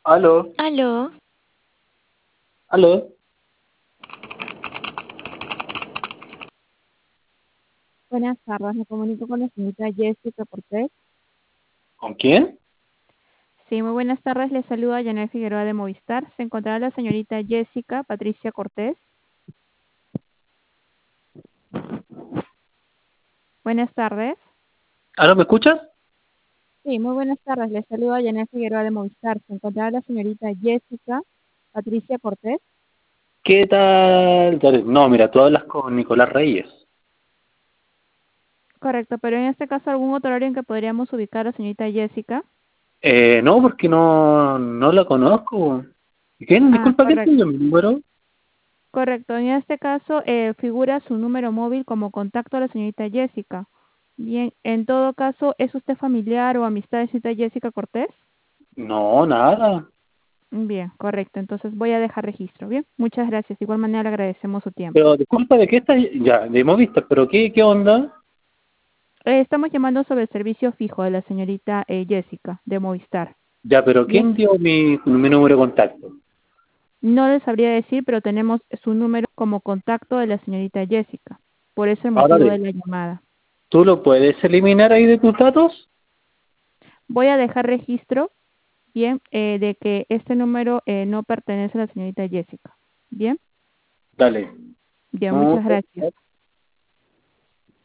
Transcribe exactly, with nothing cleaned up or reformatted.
Aló, Aló, aló, Buenas tardes, me comunico con la señorita Jessica Cortés. ¿con quién? Sí, muy buenas tardes, le saluda Yanel Figueroa de Movistar. ¿Se encontrará la señorita Jessica Patricia Cortés? Buenas tardes. ¿Aló, me escuchas? Sí, muy buenas tardes, le saluda Yanel Figueroa de Movistar. ¿Se encontrará la señorita Jessica Patricia Cortés? ¿Qué tal? Dale, no, mira, tú hablas con Nicolás Reyes. Correcto, pero en este caso, ¿algún otro horario en que podríamos ubicar a la señorita Jessica? Eh, no, porque no, no la conozco. ¿Quién? Ah, Disculpa, ¿qué correcto. tiene mi número? Correcto, en este caso eh, figura su número móvil como contacto a la señorita Jessica. Bien, en todo caso, ¿es usted familiar o amistad de la señorita Jessica Cortés? No, nada. Bien, correcto. Entonces voy a dejar registro. Bien, muchas gracias. De igual manera le agradecemos su tiempo. Pero disculpa, ¿de qué estás? Ya, de Movistar, pero ¿qué, qué onda? Eh, estamos llamando sobre el servicio fijo de la señorita eh, Jessica de Movistar. Ya, pero Bien, ¿quién dio mi, mi número de contacto? no les sabría decir, pero tenemos su número como contacto de la señorita Jessica. Por eso el Ahora motivo de de, la llamada. ¿tú lo puedes eliminar ahí de tus datos? Voy a dejar registro, bien, eh, de que este número eh, no pertenece a la señorita Jessica. Bien, Dale. bien, No, muchas gracias.